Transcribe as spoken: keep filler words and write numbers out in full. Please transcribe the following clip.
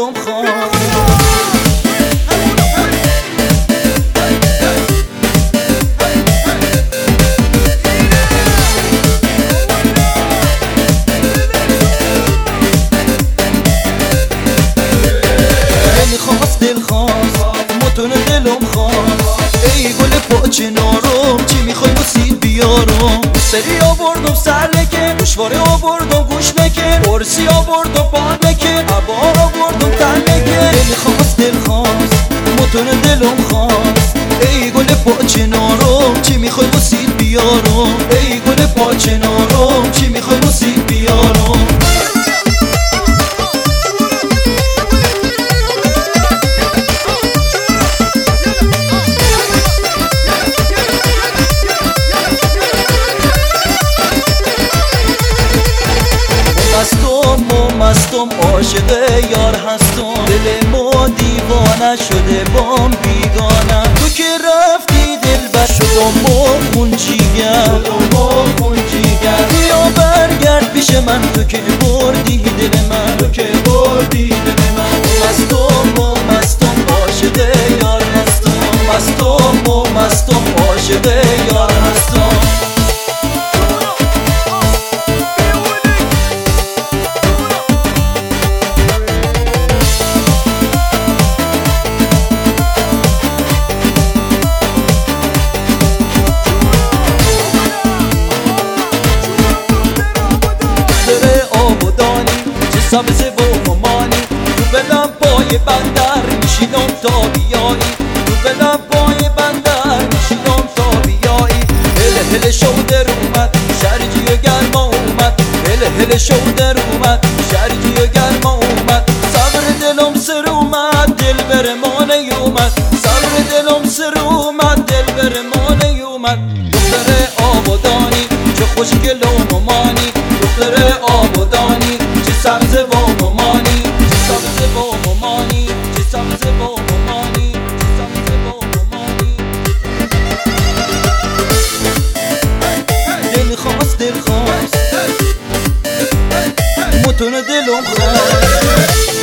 دلم خواست. خواست دل خواست موتون دلم خواست. ای گل پاچه نارم چی میخوای بسید بیارم؟ سری آوردم سر لکن گوشواره آوردم گوش بکن قرصی آوردم پان بکن عبا آوردم تن بکن. دل خواست دل خواست موتون دلم خواست. ای گل پاچه نارم چی میخوای بسید بیارم؟ ای گل پاچه نارم چی میخوای بسید بیارم؟ مستم و مستم عاشق یار هستم. دل ما دیوانه شده بام بیگانه. تو که رفتی دلبر شدم و خونجیگر بیا برگرد پیش من تو که بردی دل من تو که بردی دل من. مستم و مستم عاشق یار هستم. مستم و مستم عاشق یار هستم. سبز و ممانی تو بلم پای بندر میشینم تا بیایی. تو بلم پای بندر میشینم تا بیایی. هل هل شودر اومد شرجی گرما اومد. هل هل شودر اومد شرجی گرما اومد. صبر دلم سر اومد دل بر ما نیومد. صبر دلم سر اومد دل بر ما نیومد. دختر آبادانی چه خوشگل و ممانی. دختر آبادانی چه سبز و ممانی. چه سبز و ممانی. چه سبز و ممانی. چه سبز و ممانی. دل خواست دل خواست موتون دلم خواست.